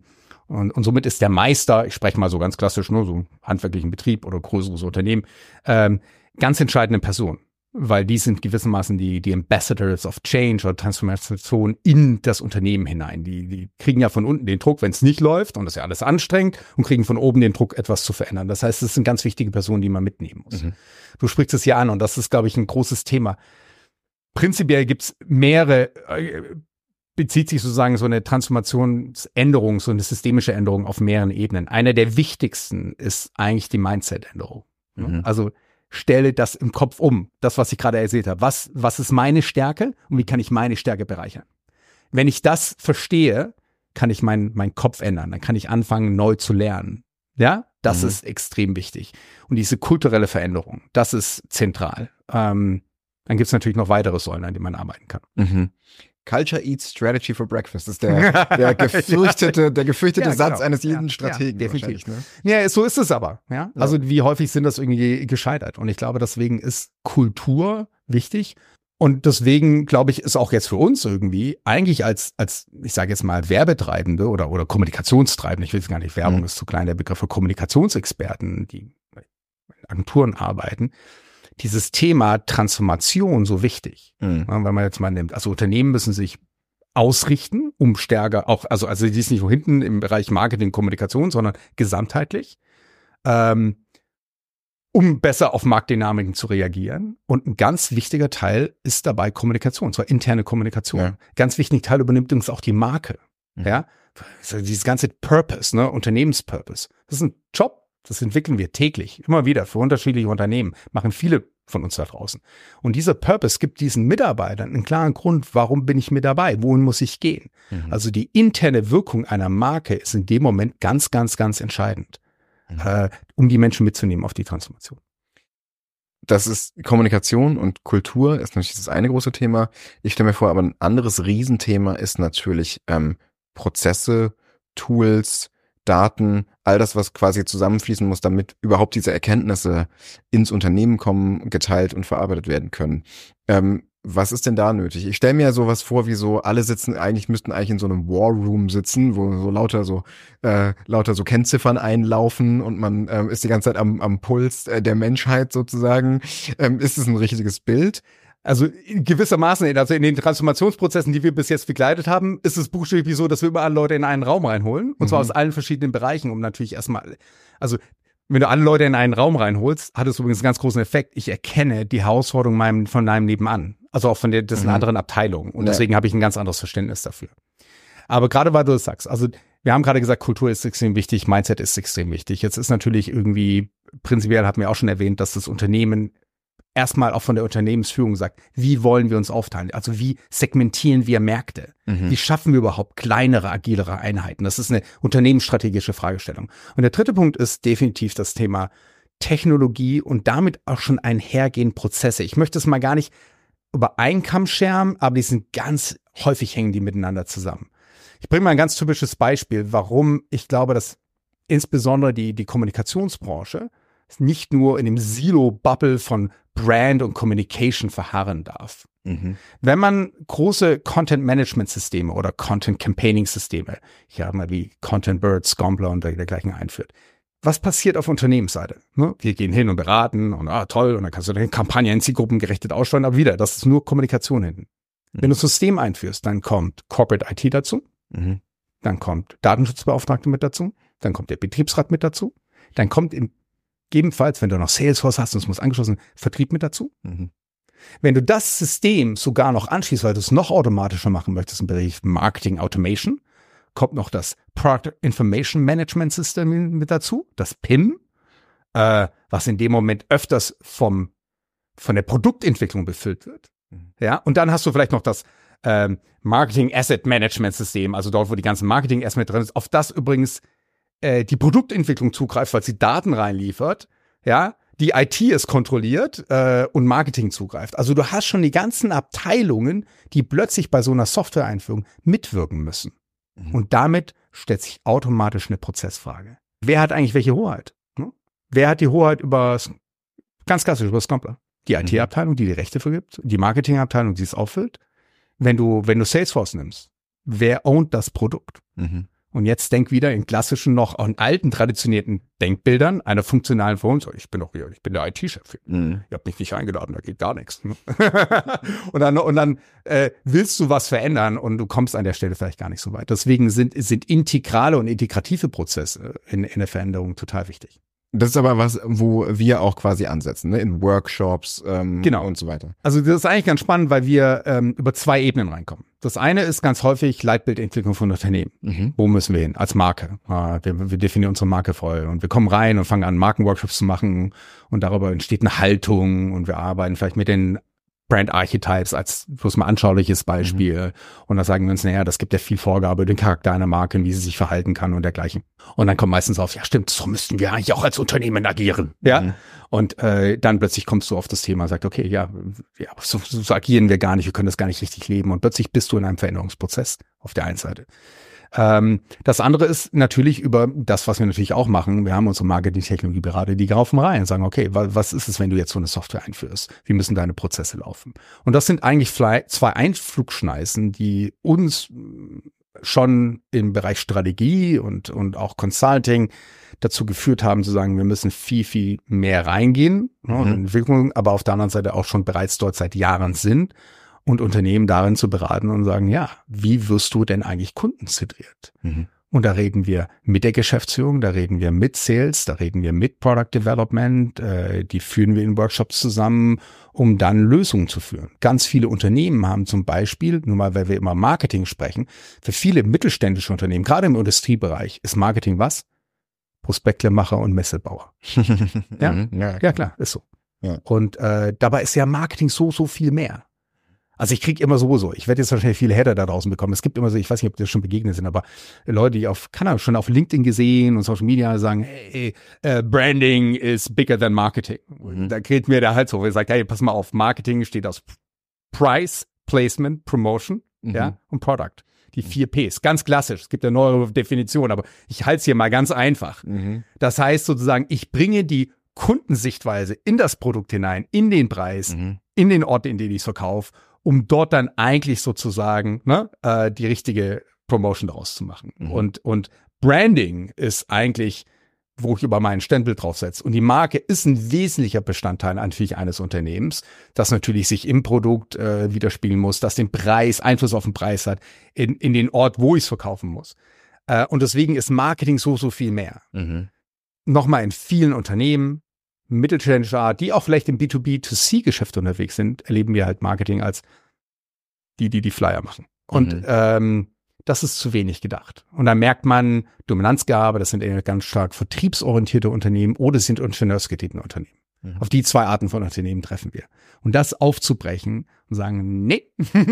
und somit ist der Meister, ich spreche mal so ganz klassisch, nur so handwerklichen Betrieb oder größeres Unternehmen, ganz entscheidende Person. weil die sind gewissermaßen die Ambassadors of Change oder Transformation in das Unternehmen hinein. Die kriegen ja von unten den Druck, wenn es nicht läuft und das ist ja alles anstrengend, und kriegen von oben den Druck, etwas zu verändern. Das heißt, es sind ganz wichtige Personen, die man mitnehmen muss. Du sprichst es hier an und das ist, glaube ich, ein großes Thema. Prinzipiell gibt es mehrere, bezieht sich sozusagen so eine Transformationsänderung, so eine systemische Änderung auf mehreren Ebenen. Einer der wichtigsten ist eigentlich die Mindset-Änderung. Also stelle das im Kopf um, das, was ich gerade erzählt habe. Was ist meine Stärke und wie kann ich meine Stärke bereichern? Wenn ich das verstehe, kann ich meinen Kopf ändern. Dann kann ich anfangen, neu zu lernen. Ja, das ist extrem wichtig. Und diese kulturelle Veränderung, das ist zentral. Dann gibt es natürlich noch weitere Säulen, an denen man arbeiten kann. Culture eats strategy for breakfast ist der gefürchtete Satz eines jeden Strategen. Definitiv. Ne? Ja, so ist es aber. Ja? Also wie häufig sind das irgendwie gescheitert? Und ich glaube, deswegen ist Kultur wichtig. Und deswegen, glaube ich, ist auch jetzt für uns irgendwie eigentlich als ich sage jetzt mal, Werbetreibende oder Kommunikationstreibende, ich will es gar nicht, Werbung ist zu klein, der Begriff für Kommunikationsexperten, die in Agenturen arbeiten, dieses Thema Transformation so wichtig. Wenn man jetzt mal nimmt, also Unternehmen müssen sich ausrichten, um stärker auch, also die ist nicht nur hinten im Bereich Marketing, Kommunikation, sondern gesamtheitlich, um besser auf Marktdynamiken zu reagieren. Und ein ganz wichtiger Teil ist dabei Kommunikation, zwar interne Kommunikation. Ja. Ganz wichtiger Teil übernimmt uns auch die Marke. Ja, also dieses ganze Purpose, ne, Unternehmenspurpose. Das ist ein Job. Das entwickeln wir täglich, immer wieder für unterschiedliche Unternehmen, machen viele von uns da draußen. Und dieser Purpose gibt diesen Mitarbeitern einen klaren Grund, warum bin ich mit dabei, wohin muss ich gehen. Also die interne Wirkung einer Marke ist in dem Moment ganz, ganz, ganz entscheidend, um die Menschen mitzunehmen auf die Transformation. Das ist Kommunikation und Kultur, ist natürlich das eine große Thema. Ich stelle mir vor, aber ein anderes Riesenthema ist natürlich Prozesse, Tools, Daten, all das, was quasi zusammenfließen muss, damit überhaupt diese Erkenntnisse ins Unternehmen kommen, geteilt und verarbeitet werden können. Was ist denn da nötig? Ich stelle mir sowas vor, wie so alle müssten eigentlich in so einem War Room sitzen, wo so lauter so Kennziffern einlaufen und man ist die ganze Zeit am Puls der Menschheit sozusagen. Ist es ein richtiges Bild? Also gewissermaßen, also in den Transformationsprozessen, die wir bis jetzt begleitet haben, ist es buchstäblich so, dass wir überall Leute in einen Raum reinholen. Und zwar aus allen verschiedenen Bereichen, um natürlich erstmal, also wenn du alle Leute in einen Raum reinholst, hat es übrigens einen ganz großen Effekt. Ich erkenne die Herausforderung von deinem Nebenan. Also auch von dessen anderen Abteilungen. Und deswegen habe ich ein ganz anderes Verständnis dafür. Aber gerade weil du das sagst, also wir haben gerade gesagt, Kultur ist extrem wichtig, Mindset ist extrem wichtig. Jetzt ist natürlich irgendwie, prinzipiell hatten wir auch schon erwähnt, dass das Unternehmen erstmal auch von der Unternehmensführung sagt, wie wollen wir uns aufteilen? Also wie segmentieren wir Märkte? Wie schaffen wir überhaupt kleinere, agilere Einheiten? Das ist eine unternehmensstrategische Fragestellung. Und der dritte Punkt ist definitiv das Thema Technologie und damit auch schon einhergehend Prozesse. Ich möchte es mal gar nicht über einen Kamm scheren, aber die sind ganz häufig hängen die miteinander zusammen. Ich bringe mal ein ganz typisches Beispiel, warum ich glaube, dass insbesondere die Kommunikationsbranche nicht nur in dem Silo-Bubble von Brand und Communication verharren darf. Wenn man große Content-Management-Systeme oder Content-Campaigning-Systeme, ich habe mal wie Content-Bird, Scombler und dergleichen einführt, was passiert auf Unternehmensseite? Wir gehen hin und beraten und toll, und dann kannst du deine Kampagnen zielgruppengerichtet aussteuern, aber wieder, das ist nur Kommunikation hinten. Wenn du ein System einführst, dann kommt Corporate IT dazu, dann kommt Datenschutzbeauftragte mit dazu, dann kommt der Betriebsrat mit dazu, dann kommt gegebenenfalls, wenn du noch Salesforce hast und es muss angeschlossen, Vertrieb mit dazu. Wenn du das System sogar noch anschließt, weil du es noch automatischer machen möchtest im Bereich Marketing Automation, kommt noch das Product Information Management System mit dazu, das PIM, was in dem Moment öfters von der Produktentwicklung befüllt wird. Ja, und dann hast du vielleicht noch das Marketing Asset Management System, also dort, wo die ganzen Marketing Asset drin ist, auf das übrigens die Produktentwicklung zugreift, weil sie Daten reinliefert, ja, die IT es kontrolliert und Marketing zugreift. Also du hast schon die ganzen Abteilungen, die plötzlich bei so einer Software-Einführung mitwirken müssen. Und damit stellt sich automatisch eine Prozessfrage. Wer hat eigentlich welche Hoheit? Wer hat die Hoheit ganz klassisch über Scombler? Die IT-Abteilung, die Rechte vergibt, die Marketing-Abteilung, die es auffüllt. Wenn du Salesforce nimmst, wer ownt das Produkt? Und jetzt denk wieder in klassischen, noch in alten, traditionellen Denkbildern einer funktionalen Form. So, ich bin der IT-Chef. Ihr habt mich nicht eingeladen, da geht gar nichts. und dann willst du was verändern und du kommst an der Stelle vielleicht gar nicht so weit. Deswegen sind integrale und integrative Prozesse in der Veränderung total wichtig. Das ist aber was, wo wir auch quasi ansetzen, ne? In Workshops genau. Und so weiter. Also das ist eigentlich ganz spannend, weil wir über 2 Ebenen reinkommen. Das eine ist ganz häufig Leitbildentwicklung von Unternehmen. Wo müssen wir hin? Als Marke. Wir definieren unsere Marke voll und wir kommen rein und fangen an, Markenworkshops zu machen und darüber entsteht eine Haltung und wir arbeiten vielleicht mit den Brand Archetypes als bloß mal anschauliches Beispiel. Und da sagen wir uns, naja, das gibt ja viel Vorgabe, den Charakter einer Marke, wie sie sich verhalten kann und dergleichen. Und dann kommt meistens auf, ja stimmt, so müssten wir eigentlich auch als Unternehmen agieren. Ja. Und dann plötzlich kommst du auf das Thema, sagt, okay, so agieren wir gar nicht, wir können das gar nicht richtig leben. Und plötzlich bist du in einem Veränderungsprozess auf der einen Seite. Das andere ist natürlich über das, was wir natürlich auch machen. Wir haben unsere Marketing-Technologie-Berater, die greifen rein und sagen, okay, was ist es, wenn du jetzt so eine Software einführst? Wie müssen deine Prozesse laufen? Und das sind eigentlich 2 Einflugschneisen, die uns schon im Bereich Strategie und auch Consulting dazu geführt haben, zu sagen, wir müssen viel, viel mehr reingehen in Entwicklung, aber auf der anderen Seite auch schon bereits dort seit Jahren sind. Und Unternehmen darin zu beraten und sagen, ja, wie wirst du denn eigentlich kundenzentriert? Und da reden wir mit der Geschäftsführung, da reden wir mit Sales, da reden wir mit Product Development, die führen wir in Workshops zusammen, um dann Lösungen zu führen. Ganz viele Unternehmen haben zum Beispiel, nur mal, weil wir immer Marketing sprechen, für viele mittelständische Unternehmen, gerade im Industriebereich, ist Marketing was? Prospektlemacher und Messebauer. Ja, klar, ist so. Ja. Und dabei ist ja Marketing so viel mehr. Also ich kriege immer sowieso, ich werde jetzt wahrscheinlich viele Hater da draußen bekommen. Es gibt immer so, ich weiß nicht, ob die das schon begegnet sind, aber Leute, die schon auf LinkedIn gesehen und Social Media sagen, hey, Branding is bigger than Marketing. Da geht mir der Hals hoch. Er sagt, hey, pass mal auf, Marketing steht aus Price, Placement, Promotion, und Product. Die 4 Ps. Ganz klassisch. Es gibt ja neuere Definitionen, aber ich halte es hier mal ganz einfach. Das heißt sozusagen, ich bringe die Kundensichtweise in das Produkt hinein, in den Preis, in den Ort, in den ich es verkaufe, um dort dann eigentlich sozusagen die richtige Promotion daraus zu machen. Und Branding ist eigentlich, wo ich über meinen Stempel draufsetze. Und die Marke ist ein wesentlicher Bestandteil natürlich eines Unternehmens, das natürlich sich im Produkt widerspiegeln muss, das den Preis, Einfluss auf den Preis hat, in den Ort, wo ich es verkaufen muss. Und deswegen ist Marketing so viel mehr. Nochmal in vielen Unternehmen, mittelständischer Art, die auch vielleicht im B2B2C-Geschäft unterwegs sind, erleben wir halt Marketing als die Flyer machen. Und das ist zu wenig gedacht. Und da merkt man Dominanzgabe, das sind eher ganz stark vertriebsorientierte Unternehmen oder sind ingenieursgetriebene Unternehmen. Auf die 2 Arten von Unternehmen treffen wir. Und das aufzubrechen und sagen, nee,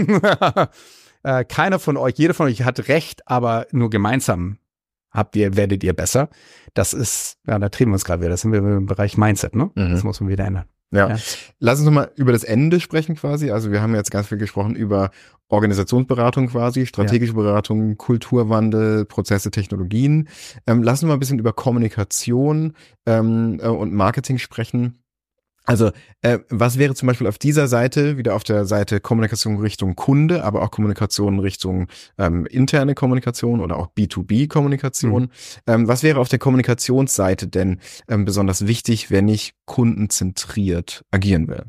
keiner von euch, jeder von euch hat Recht, aber nur gemeinsam werdet ihr besser. Das ist, da drehen wir uns gerade wieder. Das sind wir im Bereich Mindset, ne? Das muss man wieder ändern. Ja. Lass uns nochmal über das Ende sprechen quasi. Also wir haben jetzt ganz viel gesprochen über Organisationsberatung quasi, strategische Beratung, Kulturwandel, Prozesse, Technologien. Lass uns mal ein bisschen über Kommunikation und Marketing sprechen. Also was wäre zum Beispiel auf dieser Seite, wieder auf der Seite Kommunikation Richtung Kunde, aber auch Kommunikation Richtung interne Kommunikation oder auch B2B-Kommunikation. Was wäre auf der Kommunikationsseite denn besonders wichtig, wenn ich kundenzentriert agieren will?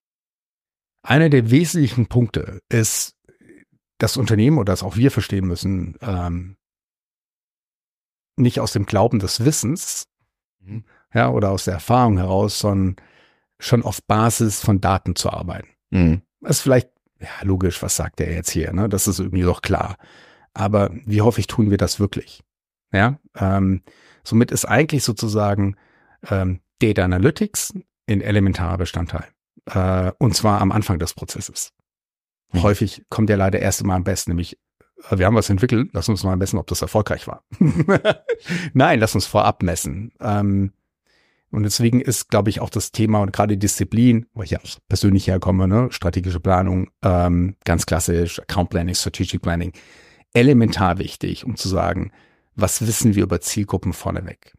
Einer der wesentlichen Punkte ist, das Unternehmen oder das auch wir verstehen müssen, nicht aus dem Glauben des Wissens oder aus der Erfahrung heraus, sondern schon auf Basis von Daten zu arbeiten. Das ist vielleicht, logisch, was sagt er jetzt hier, ne? Das ist irgendwie doch klar. Aber wie häufig tun wir das wirklich? Somit ist eigentlich sozusagen Data Analytics ein elementarer Bestandteil. Und zwar am Anfang des Prozesses. Häufig kommt der leider erst immer am besten, nämlich wir haben was entwickelt, lass uns mal messen, ob das erfolgreich war. Nein, lass uns vorab messen. Und deswegen ist, glaube ich, auch das Thema und gerade Disziplin, wo ich ja auch persönlich herkomme, ne, strategische Planung, ganz klassisch, Account Planning, Strategic Planning, elementar wichtig, um zu sagen, was wissen wir über Zielgruppen vorneweg.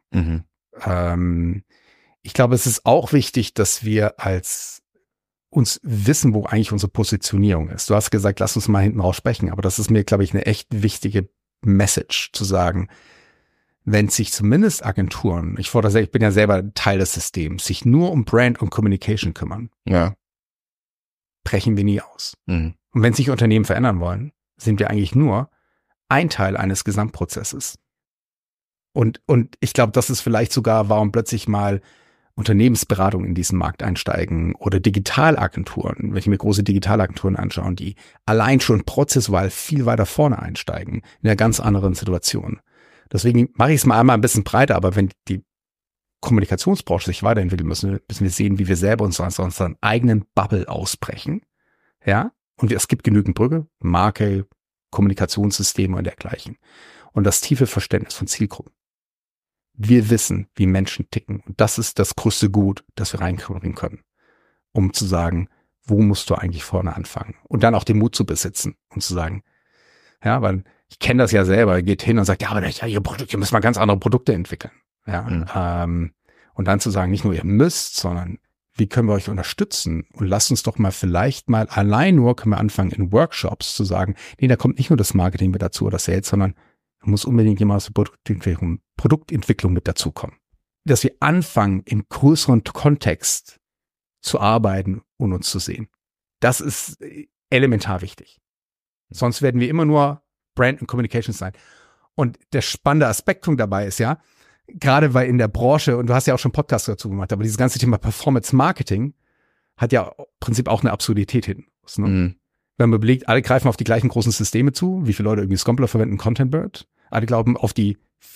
Ich glaube, es ist auch wichtig, dass wir uns wissen, wo eigentlich unsere Positionierung ist. Du hast gesagt, lass uns mal hinten raus sprechen, aber das ist mir, glaube ich, eine echt wichtige Message zu sagen, wenn sich zumindest Agenturen, ich bin ja selber Teil des Systems, sich nur um Brand und Communication kümmern, brechen wir nie aus. Und wenn sich Unternehmen verändern wollen, sind wir eigentlich nur ein Teil eines Gesamtprozesses. Und ich glaube, das ist vielleicht sogar, warum plötzlich mal Unternehmensberatungen in diesen Markt einsteigen oder Digitalagenturen, wenn ich mir große Digitalagenturen anschaue, die allein schon prozessual viel weiter vorne einsteigen, in einer ganz anderen Situation. Deswegen mache ich es mal einmal ein bisschen breiter, aber wenn die Kommunikationsbranche sich weiterentwickeln müssen wir sehen, wie wir selber uns aus unseren eigenen Bubble ausbrechen. Ja, und es gibt genügend Brücke, Marke, Kommunikationssysteme und dergleichen. Und das tiefe Verständnis von Zielgruppen. Wir wissen, wie Menschen ticken. Und das ist das größte Gut, das wir reinbringen können, um zu sagen, wo musst du eigentlich vorne anfangen? Und dann auch den Mut zu besitzen und zu sagen, ja, weil ich kenne das ja selber, ihr geht hin und sagt, ja, aber ihr müsst mal ganz andere Produkte entwickeln. Ja, und dann zu sagen, nicht nur ihr müsst, sondern wie können wir euch unterstützen? Und lasst uns doch mal vielleicht mal allein nur, können wir anfangen in Workshops zu sagen, nee, da kommt nicht nur das Marketing mit dazu oder Sales, sondern da muss unbedingt jemand aus der Produktentwicklung mit dazukommen. Dass wir anfangen, im größeren Kontext zu arbeiten und uns zu sehen. Das ist elementar wichtig. Sonst werden wir immer nur Brand und Communications sein. Und der spannende Aspekt dabei ist ja, gerade weil in der Branche, und du hast ja auch schon Podcasts dazu gemacht, aber dieses ganze Thema Performance Marketing hat ja im Prinzip auch eine Absurdität hin. Ne? Wenn man überlegt, alle greifen auf die gleichen großen Systeme zu, wie viele Leute irgendwie Scompler verwenden, Contentbird. Alle glauben auf die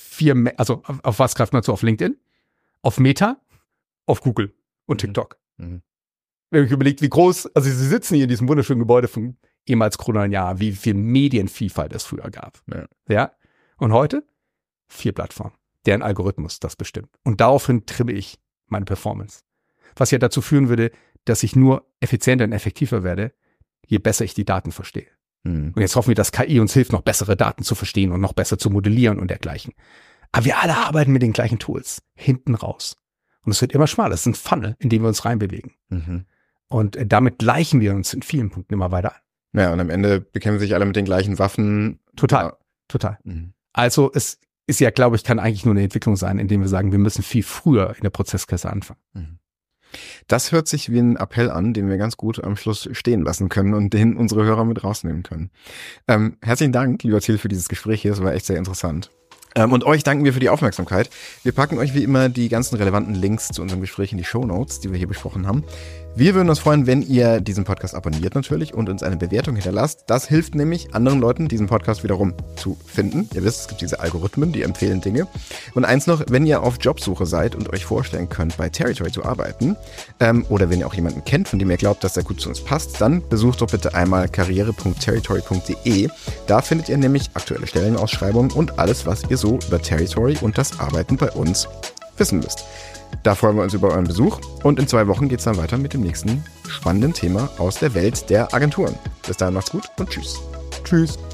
auf was greift man zu? Auf LinkedIn, auf Meta, auf Google und TikTok. Wenn man überlegt, wie groß, also sie sitzen hier in diesem wunderschönen Gebäude von ehemals Corona, wie viel Medienvielfalt es früher gab. Ja. Und heute 4 Plattformen, deren Algorithmus das bestimmt. Und daraufhin trimme ich meine Performance. Was ja dazu führen würde, dass ich nur effizienter und effektiver werde, je besser ich die Daten verstehe. Und jetzt hoffen wir, dass KI uns hilft, noch bessere Daten zu verstehen und noch besser zu modellieren und dergleichen. Aber wir alle arbeiten mit den gleichen Tools, hinten raus. Und es wird immer schmaler. Es ist ein Funnel, in dem wir uns reinbewegen. Und damit gleichen wir uns in vielen Punkten immer weiter an. Ja, und am Ende bekämpfen sich alle mit den gleichen Waffen. Total. Also es ist ja, glaube ich, kann eigentlich nur eine Entwicklung sein, indem wir sagen, wir müssen viel früher in der Prozesskette anfangen. Das hört sich wie ein Appell an, den wir ganz gut am Schluss stehen lassen können und den unsere Hörer mit rausnehmen können. Herzlichen Dank, lieber Till, für dieses Gespräch hier. Es war echt sehr interessant. Und euch danken wir für die Aufmerksamkeit. Wir packen euch wie immer die ganzen relevanten Links zu unserem Gespräch in die Shownotes, die wir hier besprochen haben. Wir würden uns freuen, wenn ihr diesen Podcast abonniert natürlich und uns eine Bewertung hinterlasst. Das hilft nämlich anderen Leuten, diesen Podcast wiederum zu finden. Ihr wisst, es gibt diese Algorithmen, die empfehlen Dinge. Und eins noch, wenn ihr auf Jobsuche seid und euch vorstellen könnt, bei Territory zu arbeiten, oder wenn ihr auch jemanden kennt, von dem ihr glaubt, dass der gut zu uns passt, dann besucht doch bitte einmal karriere.territory.de. Da findet ihr nämlich aktuelle Stellenausschreibungen und alles, was ihr so über Territory und das Arbeiten bei uns wissen müsst. Da freuen wir uns über euren Besuch und in 2 Wochen geht es dann weiter mit dem nächsten spannenden Thema aus der Welt der Agenturen. Bis dahin macht's gut und tschüss. Tschüss.